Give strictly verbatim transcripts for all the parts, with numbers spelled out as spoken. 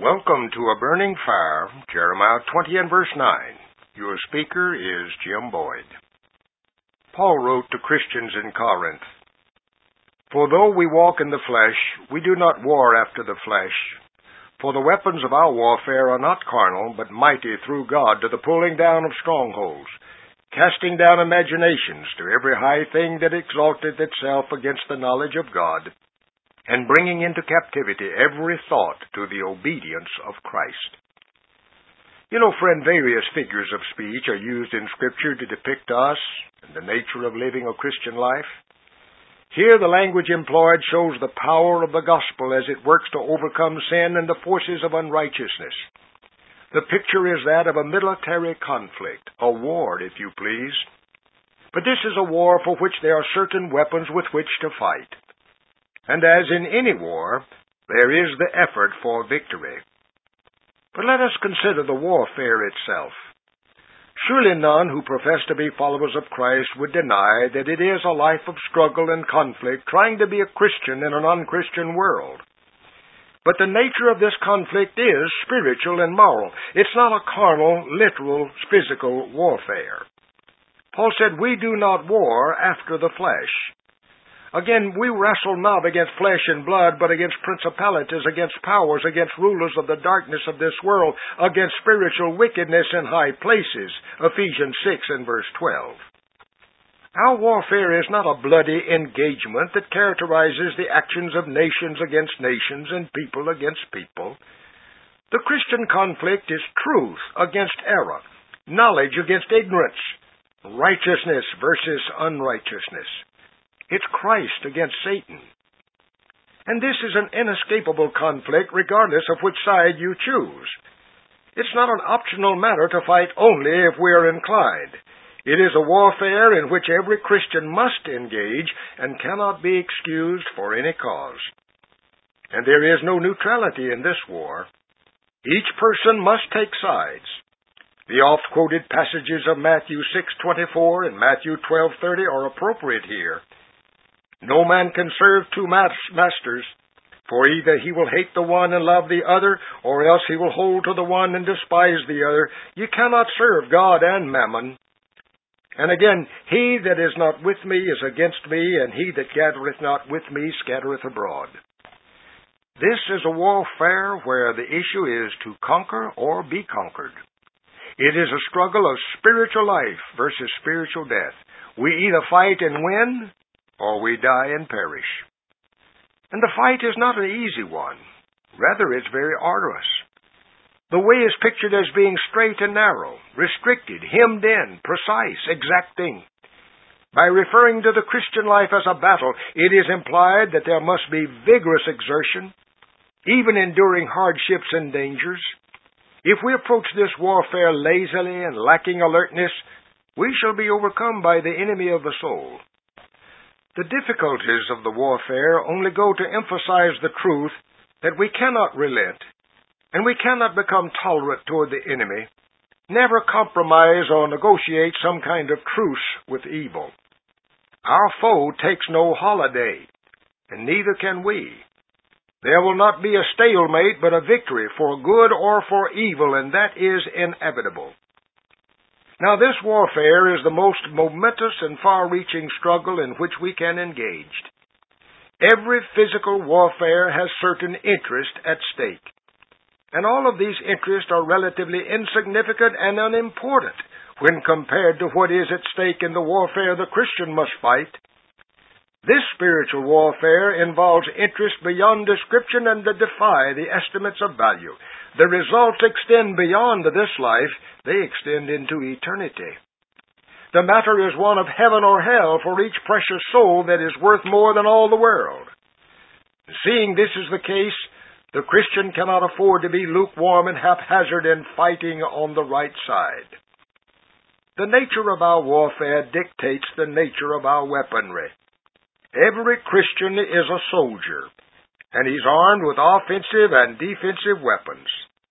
Welcome to A Burning Fire, Jeremiah twenty and verse nine. Your speaker is Jim Boyd. Paul wrote to Christians in Corinth, For though we walk in the flesh, we do not war after the flesh. For the weapons of our warfare are not carnal, but mighty through God to the pulling down of strongholds, casting down imaginations to every high thing that exalteth itself against the knowledge of God, and bringing into captivity every thought to the obedience of Christ. You know, friend, various figures of speech are used in Scripture to depict us and the nature of living a Christian life. Here the language employed shows the power of the gospel as it works to overcome sin and the forces of unrighteousness. The picture is that of a military conflict, a war, if you please. But this is a war for which there are certain weapons with which to fight. And as in any war, there is the effort for victory. But let us consider the warfare itself. Surely none who profess to be followers of Christ would deny that it is a life of struggle and conflict trying to be a Christian in an unchristian world. But the nature of this conflict is spiritual and moral. It's not a carnal, literal, physical warfare. Paul said, we do not war after the flesh. Again, we wrestle not against flesh and blood, but against principalities, against powers, against rulers of the darkness of this world, against spiritual wickedness in high places. Ephesians six and verse twelve. Our warfare is not a bloody engagement that characterizes the actions of nations against nations and people against people. The Christian conflict is truth against error, knowledge against ignorance, righteousness versus unrighteousness. It's Christ against Satan. And this is an inescapable conflict regardless of which side you choose. It's not an optional matter to fight only if we are inclined. It is a warfare in which every Christian must engage and cannot be excused for any cause. And there is no neutrality in this war. Each person must take sides. The oft-quoted passages of Matthew six twenty-four and Matthew twelve thirty are appropriate here. No man can serve two masters, for either he will hate the one and love the other, or else he will hold to the one and despise the other. You cannot serve God and mammon. And again, he that is not with me is against me, and he that gathereth not with me scattereth abroad. This is a warfare where the issue is to conquer or be conquered. It is a struggle of spiritual life versus spiritual death. We either fight and win, or we die and perish. And the fight is not an easy one. Rather, it's very arduous. The way is pictured as being straight and narrow, restricted, hemmed in, precise, exacting. By referring to the Christian life as a battle, it is implied that there must be vigorous exertion, even enduring hardships and dangers. If we approach this warfare lazily and lacking alertness, we shall be overcome by the enemy of the soul. The difficulties of the warfare only go to emphasize the truth that we cannot relent, and we cannot become tolerant toward the enemy, never compromise or negotiate some kind of truce with evil. Our foe takes no holiday, and neither can we. There will not be a stalemate, but a victory for good or for evil, and that is inevitable. Now, this warfare is the most momentous and far-reaching struggle in which we can engage. Every physical warfare has certain interest at stake, and all of these interests are relatively insignificant and unimportant when compared to what is at stake in the warfare the Christian must fight. This spiritual warfare involves interest beyond description and that defy the estimates of value. The results extend beyond this life. They extend into eternity. The matter is one of heaven or hell for each precious soul that is worth more than all the world. Seeing this is the case, the Christian cannot afford to be lukewarm and haphazard in fighting on the right side. The nature of our warfare dictates the nature of our weaponry. Every Christian is a soldier, and he's armed with offensive and defensive weapons.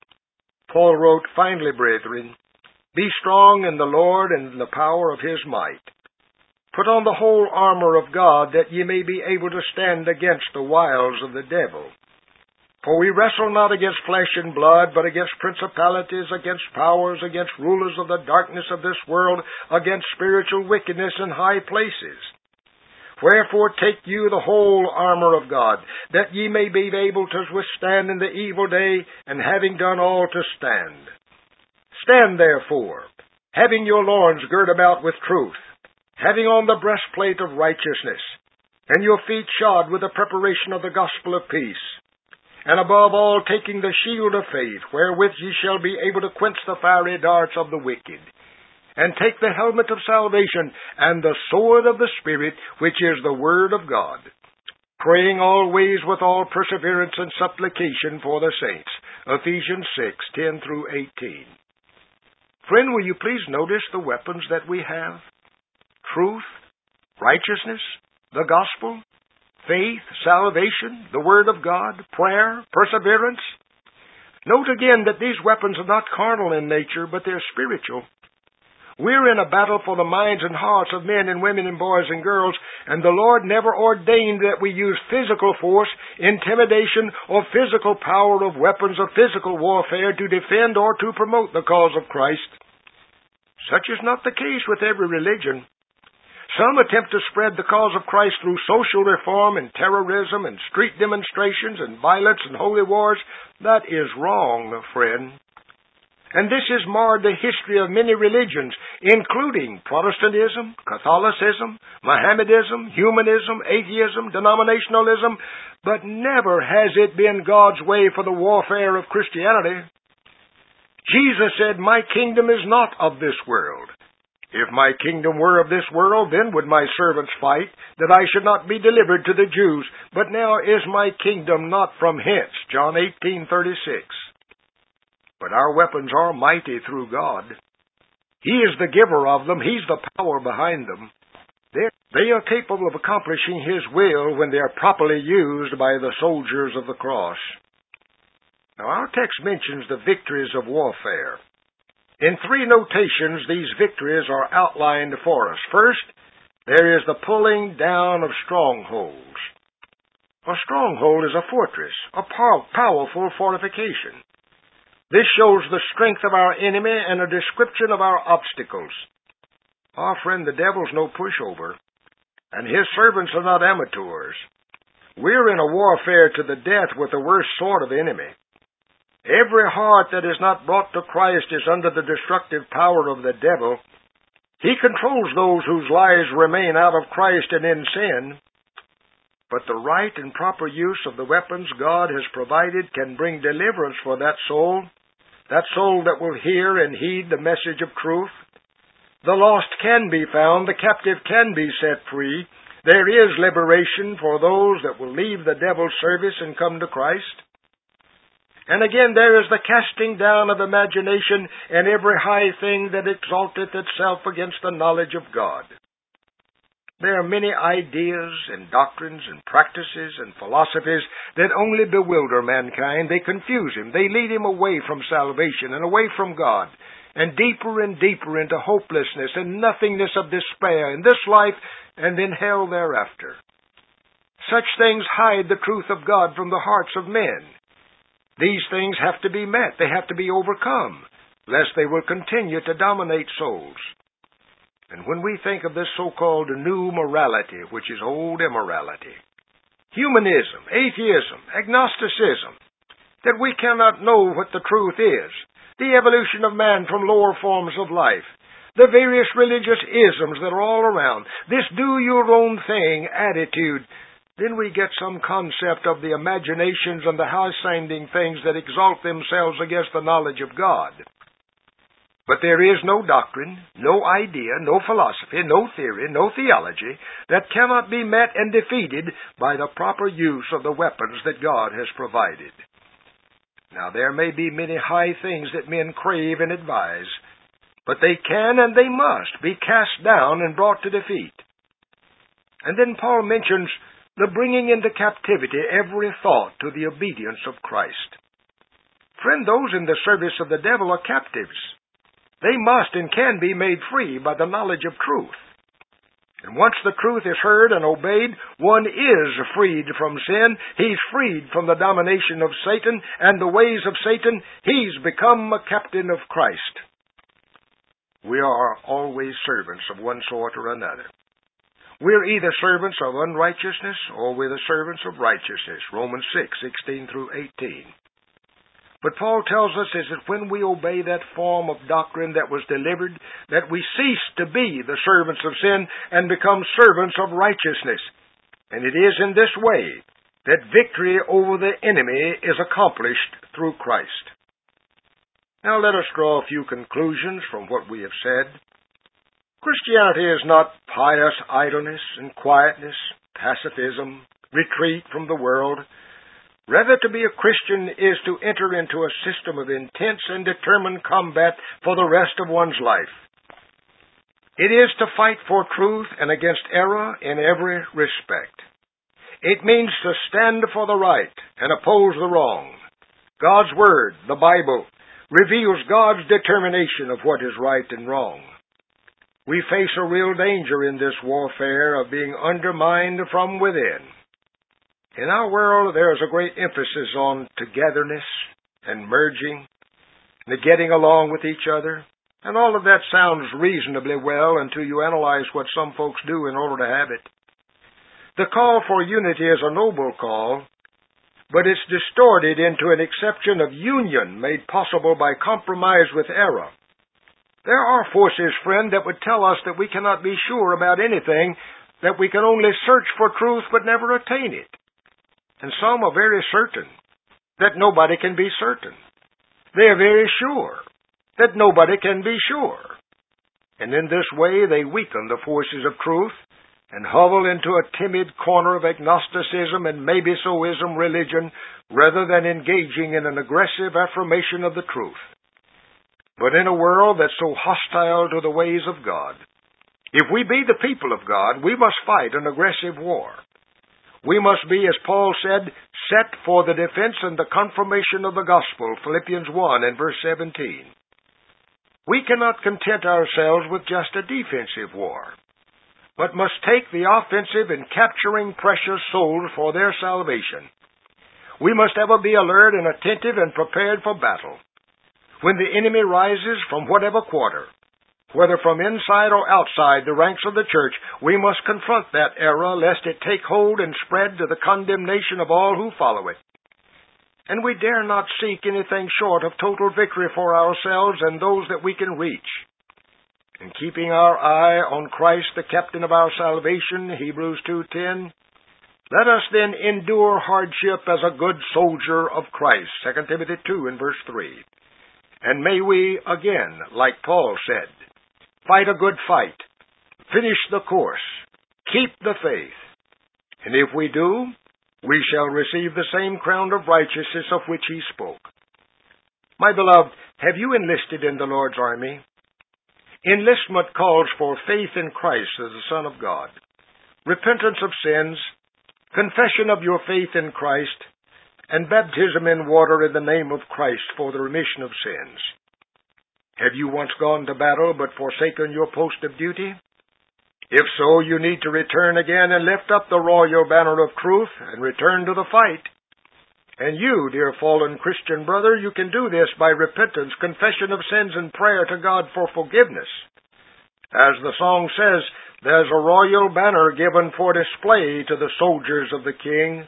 Paul wrote, Finally, brethren, be strong in the Lord and in the power of his might. Put on the whole armor of God, that ye may be able to stand against the wiles of the devil. For we wrestle not against flesh and blood, but against principalities, against powers, against rulers of the darkness of this world, against spiritual wickedness in high places. Wherefore take you the whole armor of God, that ye may be able to withstand in the evil day, and having done all to stand. Stand therefore, having your loins girt about with truth, having on the breastplate of righteousness, and your feet shod with the preparation of the gospel of peace, and above all taking the shield of faith, wherewith ye shall be able to quench the fiery darts of the wicked, and take the helmet of salvation, and the sword of the Spirit, which is the Word of God, praying always with all perseverance and supplication for the saints. Ephesians six, ten through eighteen. Friend, will you please notice the weapons that we have? Truth, righteousness, the gospel, faith, salvation, the Word of God, prayer, perseverance. Note again that these weapons are not carnal in nature, but they're spiritual. We're in a battle for the minds and hearts of men and women and boys and girls, and the Lord never ordained that we use physical force, intimidation, or physical power of weapons of physical warfare to defend or to promote the cause of Christ. Such is not the case with every religion. Some attempt to spread the cause of Christ through social reform and terrorism and street demonstrations and violence and holy wars. That is wrong, friend. And this has marred the history of many religions, including Protestantism, Catholicism, Mohammedanism, humanism, atheism, denominationalism, but never has it been God's way for the warfare of Christianity. Jesus said, "My kingdom is not of this world. If my kingdom were of this world, then would my servants fight, that I should not be delivered to the Jews. But now is my kingdom not from hence." John eighteen thirty-six. But our weapons are mighty through God. He is the giver of them. He's the power behind them. They're, they are capable of accomplishing His will when they are properly used by the soldiers of the cross. Now, our text mentions the victories of warfare. In three notations, these victories are outlined for us. First, there is the pulling down of strongholds. A stronghold is a fortress, a pow- powerful fortification. This shows the strength of our enemy and a description of our obstacles. Our friend, the devil's no pushover, and his servants are not amateurs. We're in a warfare to the death with the worst sort of enemy. Every heart that is not brought to Christ is under the destructive power of the devil. He controls those whose lives remain out of Christ and in sin. But the right and proper use of the weapons God has provided can bring deliverance for that soul, that soul that will hear and heed the message of truth. The lost can be found, the captive can be set free. There is liberation for those that will leave the devil's service and come to Christ. And again, there is the casting down of imagination and every high thing that exalteth itself against the knowledge of God. There are many ideas and doctrines and practices and philosophies that only bewilder mankind. They confuse him. They lead him away from salvation and away from God, and deeper and deeper into hopelessness and nothingness of despair in this life and in hell thereafter. Such things hide the truth of God from the hearts of men. These things have to be met. They have to be overcome, lest they will continue to dominate souls. And when we think of this so-called new morality, which is old immorality, humanism, atheism, agnosticism, that we cannot know what the truth is, the evolution of man from lower forms of life, the various religious isms that are all around, this do-your-own-thing attitude, then we get some concept of the imaginations and the high-sounding things that exalt themselves against the knowledge of God. But there is no doctrine, no idea, no philosophy, no theory, no theology that cannot be met and defeated by the proper use of the weapons that God has provided. Now, there may be many high things that men crave and advise, but they can and they must be cast down and brought to defeat. And then Paul mentions the bringing into captivity every thought to the obedience of Christ. Friend, those in the service of the devil are captives. They must and can be made free by the knowledge of truth. And And once the truth is heard and obeyed, one is freed from sin. He's freed from the domination of Satan and the ways of Satan. He's become a captain of Christ. We are always servants of one sort or another. We're either servants of unrighteousness or we're the servants of righteousness. Romans six, sixteen through eighteen. But Paul tells us is that when we obey that form of doctrine that was delivered, that we cease to be the servants of sin and become servants of righteousness. And it is in this way that victory over the enemy is accomplished through Christ. Now let us draw a few conclusions from what we have said. Christianity is not pious idleness and quietness, pacifism, retreat from the world. Rather, to be a Christian is to enter into a system of intense and determined combat for the rest of one's life. It is to fight for truth and against error in every respect. It means to stand for the right and oppose the wrong. God's Word, the Bible, reveals God's determination of what is right and wrong. We face a real danger in this warfare of being undermined from within. In our world, there is a great emphasis on togetherness and merging, the getting along with each other, and all of that sounds reasonably well until you analyze what some folks do in order to have it. The call for unity is a noble call, but it's distorted into an exception of union made possible by compromise with error. There are forces, friend, that would tell us that we cannot be sure about anything, that we can only search for truth but never attain it. And some are very certain that nobody can be certain. They are very sure that nobody can be sure. And in this way they weaken the forces of truth and hovel into a timid corner of agnosticism and maybe-soism religion rather than engaging in an aggressive affirmation of the truth. But in a world that's so hostile to the ways of God, if we be the people of God, we must fight an aggressive war. We must be, as Paul said, set for the defense and the confirmation of the gospel, Philippians one and verse seventeen. We cannot content ourselves with just a defensive war, but must take the offensive in capturing precious souls for their salvation. We must ever be alert and attentive and prepared for battle. When the enemy rises from whatever quarter, whether from inside or outside the ranks of the church, we must confront that error lest it take hold and spread to the condemnation of all who follow it. And we dare not seek anything short of total victory for ourselves and those that we can reach. And keeping our eye on Christ, the captain of our salvation, Hebrews two ten, let us then endure hardship as a good soldier of Christ, Second Timothy two and verse three. And may we, again, like Paul said, fight a good fight, finish the course, keep the faith. And if we do, we shall receive the same crown of righteousness of which he spoke. My beloved, have you enlisted in the Lord's army? Enlistment calls for faith in Christ as the Son of God, repentance of sins, confession of your faith in Christ, and baptism in water in the name of Christ for the remission of sins. Have you once gone to battle but forsaken your post of duty? If so, you need to return again and lift up the royal banner of truth and return to the fight. And you, dear fallen Christian brother, you can do this by repentance, confession of sins, and prayer to God for forgiveness. As the song says, there's a royal banner given for display to the soldiers of the King.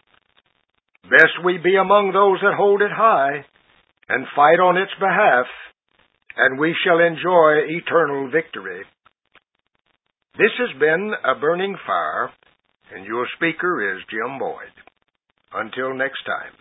Best we be among those that hold it high and fight on its behalf, and we shall enjoy eternal victory. This has been A Burning Fire, and your speaker is Jim Boyd. Until next time.